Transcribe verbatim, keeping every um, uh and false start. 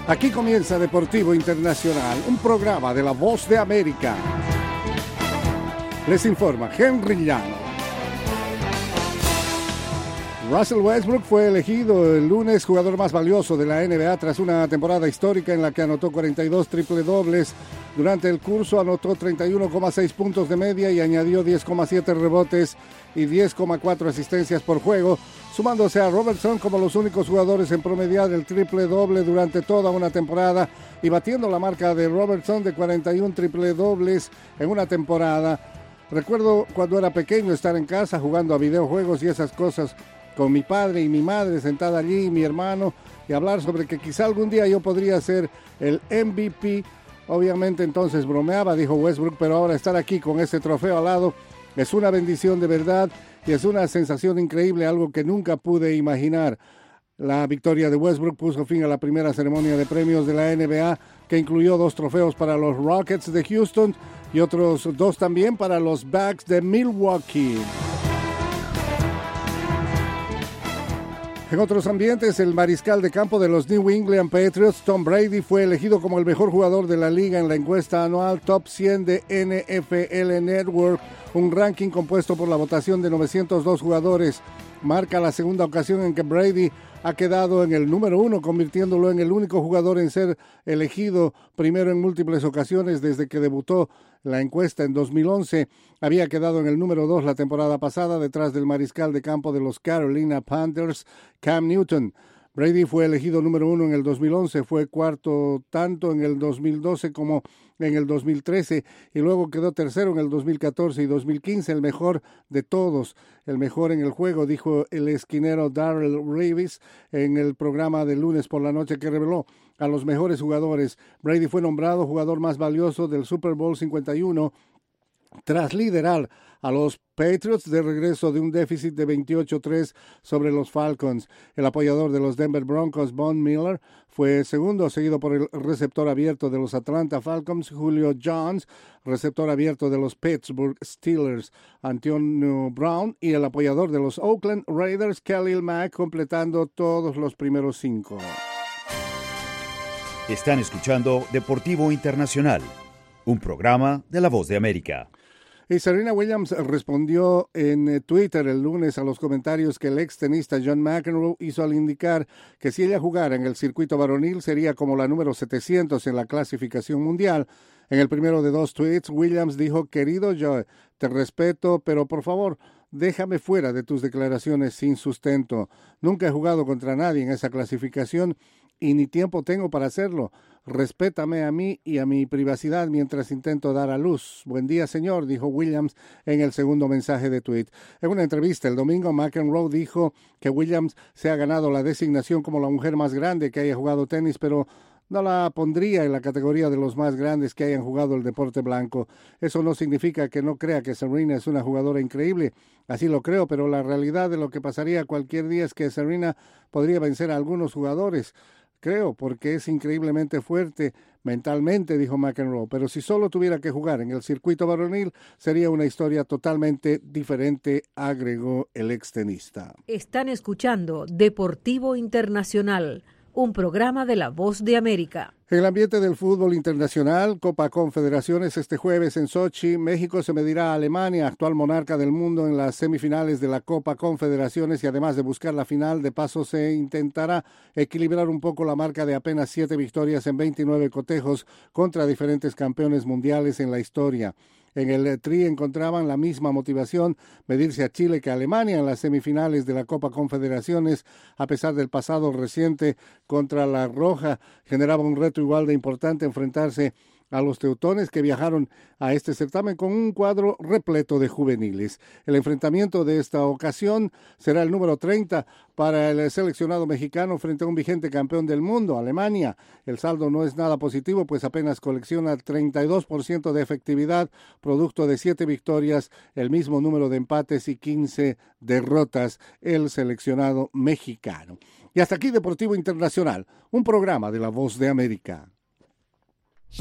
Aquí comienza Deportivo Internacional, un programa de La Voz de América. Les informa Henry Llano. Russell Westbrook fue elegido el lunes jugador más valioso de la N B A tras una temporada histórica en la que anotó cuarenta y dos triple dobles. Durante el curso anotó treinta y uno coma seis puntos de media y añadió diez coma siete rebotes y diez coma cuatro asistencias por juego, sumándose a Robertson como los únicos jugadores en promediar el triple doble durante toda una temporada y batiendo la marca de Robertson de cuarenta y uno triple dobles en una temporada. Recuerdo cuando era pequeño estar en casa jugando a videojuegos y esas cosas con mi padre y mi madre sentada allí y mi hermano y hablar sobre que quizá algún día yo podría ser el M V P. Obviamente entonces bromeaba, dijo Westbrook, pero ahora estar aquí con ese trofeo al lado es una bendición de verdad y es una sensación increíble, algo que nunca pude imaginar. La victoria de Westbrook puso fin a la primera ceremonia de premios de la N B A, que incluyó dos trofeos para los Rockets de Houston y otros dos también para los Bucks de Milwaukee. En otros ambientes, el mariscal de campo de los New England Patriots, Tom Brady, fue elegido como el mejor jugador de la liga en la encuesta anual Top cien de N F L Network, un ranking compuesto por la votación de novecientos dos jugadores. Marca la segunda ocasión en que Brady ha quedado en el número uno, convirtiéndolo en el único jugador en ser elegido primero en múltiples ocasiones desde que debutó la encuesta en dos mil once. Había quedado en el número dos la temporada pasada detrás del mariscal de campo de los Carolina Panthers, Cam Newton. Brady fue elegido número uno en el dos mil once, fue cuarto tanto en el dos mil doce como en el dos mil trece y luego quedó tercero en el dos mil catorce y dos mil quince, el mejor de todos, el mejor en el juego, dijo el esquinero Darrell Reeves en el programa de lunes por la noche que reveló a los mejores jugadores. Brady fue nombrado jugador más valioso del Super Bowl cincuenta y uno tras liderar a los Patriots de regreso de un déficit de veintiocho a tres sobre los Falcons. El apoyador de los Denver Broncos, Von Miller, fue segundo, seguido por el receptor abierto de los Atlanta Falcons, Julio Jones, receptor abierto de los Pittsburgh Steelers, Antonio Brown, y el apoyador de los Oakland Raiders, Khalil Mack, completando todos los primeros cinco. Están escuchando Deportivo Internacional, un programa de La Voz de América. Y Serena Williams respondió en Twitter el lunes a los comentarios que el ex tenista John McEnroe hizo al indicar que si ella jugara en el circuito varonil sería como la número setecientos en la clasificación mundial. En el primero de dos tweets, Williams dijo: querido Joe, te respeto, pero por favor, déjame fuera de tus declaraciones sin sustento. Nunca he jugado contra nadie en esa clasificación y ni tiempo tengo para hacerlo. Respétame a mí y a mi privacidad mientras intento dar a luz. Buen día, señor, dijo Williams en el segundo mensaje de tuit. En una entrevista el domingo, McEnroe dijo que Williams se ha ganado la designación como la mujer más grande que haya jugado tenis, pero no la pondría en la categoría de los más grandes que hayan jugado el deporte blanco. Eso no significa que no crea que Serena es una jugadora increíble. Así lo creo, pero la realidad de lo que pasaría cualquier día es que Serena podría vencer a algunos jugadores. Creo, porque es increíblemente fuerte mentalmente, dijo McEnroe, pero si solo tuviera que jugar en el circuito varonil, sería una historia totalmente diferente, agregó el extenista. Están escuchando Deportivo Internacional, un programa de La Voz de América. En el ambiente del fútbol internacional, Copa Confederaciones, este jueves en Sochi, México se medirá a Alemania, actual monarca del mundo, en las semifinales de la Copa Confederaciones, y además de buscar la final, de paso se intentará equilibrar un poco la marca de apenas siete victorias en veintinueve cotejos contra diferentes campeones mundiales en la historia. En el Tri encontraban la misma motivación, medirse a Chile que a Alemania en las semifinales de la Copa Confederaciones, a pesar del pasado reciente contra la Roja. Generaba un reto igual de importante enfrentarse a los teutones, que viajaron a este certamen con un cuadro repleto de juveniles. El enfrentamiento de esta ocasión será el número treinta para el seleccionado mexicano frente a un vigente campeón del mundo, Alemania. El saldo no es nada positivo, pues apenas colecciona treinta y dos por ciento de efectividad, producto de siete victorias, el mismo número de empates y quince derrotas, el seleccionado mexicano. Y hasta aquí Deportivo Internacional, un programa de La Voz de América.